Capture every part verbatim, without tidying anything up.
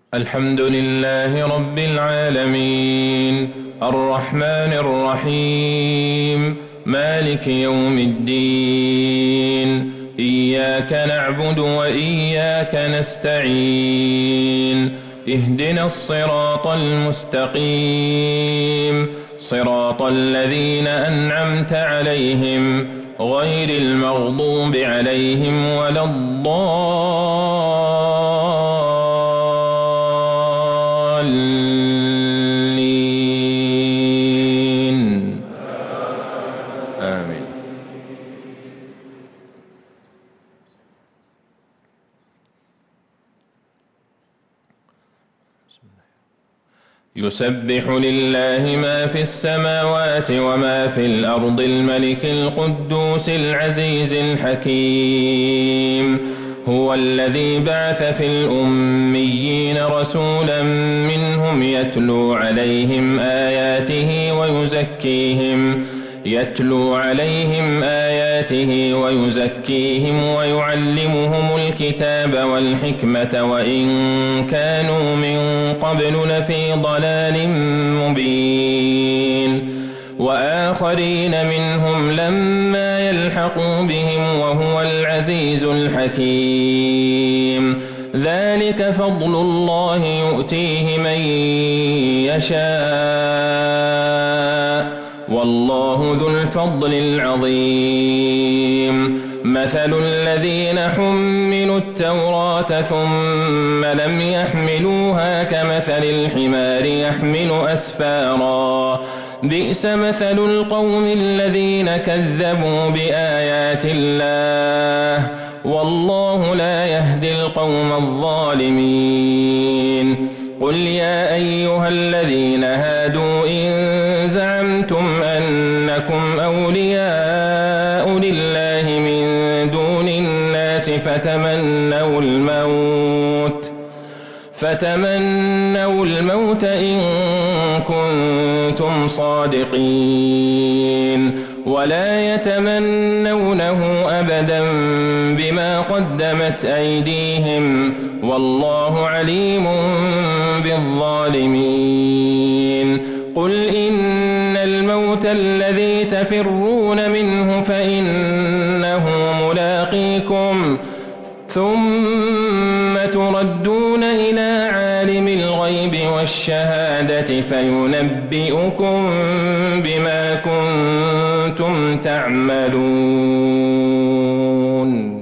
الحمد لله رب العالمين الرحمن الرحيم مالك يوم الدين إياك نعبد وإياك نستعين اهدنا الصراط المستقيم صراط الذين أنعمت عليهم غير المغضوب عليهم ولا الضالين آمين. يسبح لله ما في السماوات وما في الأرض الملك القدوس العزيز الحكيم هو الذي بعث في الأميين رسولا منهم يتلو عليهم آياته ويزكيهم يتلو عليهم آياته ويزكيهم ويعلمهم الكتاب والحكمة وإن كانوا من قبل لفي ضلال مبين وآخرين منهم لما يلحقوا بهم وهو العزيز الحكيم ذلك فضل الله يؤتيه من يشاء والله ذو الفضل العظيم مثل الذين حملوا التوراة ثم لم يحملوها كمثل الحمار يحمل أسفارا بئس مثل القوم الذين كذبوا بآيات الله والله لا يهدي القوم الظالمين قل يا أيها الذين هادوا إن زعمتم أنكم أولياء لله من دون الناس فتمنوا الموت فتمنوا الموت إن كنتم صادقين ولا يتمنونه أبدا بما قدمت أيديهم والله عليم بالظالمين قل إن الموت الذي تفرون منه فإنه ملاقيكم ثم تردون إلى عالم الغيب والشهادة فينبئكم بما كنتم تعملون.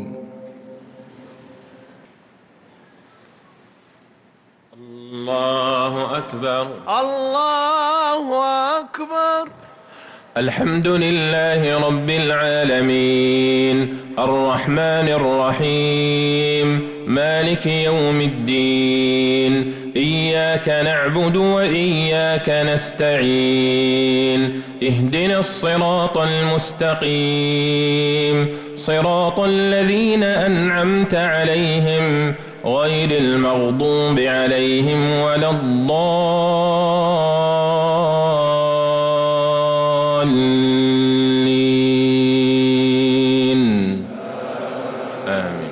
الله أكبر الله أكبر. الحمد لله رب العالمين الرحمن الرحيم مالك يوم الدين إياك نعبد وإياك نستعين اهدنا الصراط المستقيم صراط الذين أنعمت عليهم غير المغضوب عليهم ولا الضالين آمين.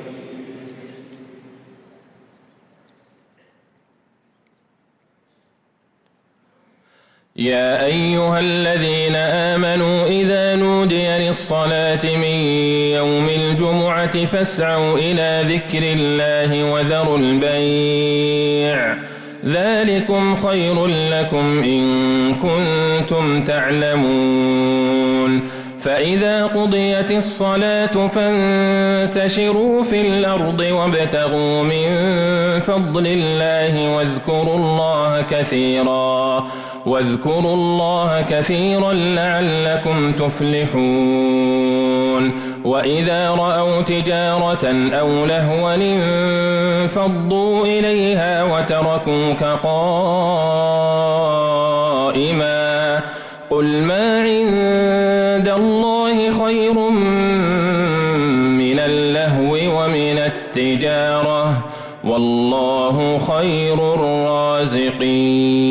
يا أيها الذين آمنوا إذا نودي للصلاة من يوم الجمعة فاسعوا إلى ذكر الله وذروا البيع ذلكم خير لكم إن كنتم تعلمون فإذا قضيت الصلاة فانتشروا في الأرض وابتغوا من فضل الله واذكروا الله كثيرا واذكروا الله كثيرا لعلكم تفلحون وإذا رأوا تجارة أو لهوا انفضوا إليها وتركوك قائما قل ما عند الله خير من اللهو ومن التجارة والله خير الرازقين.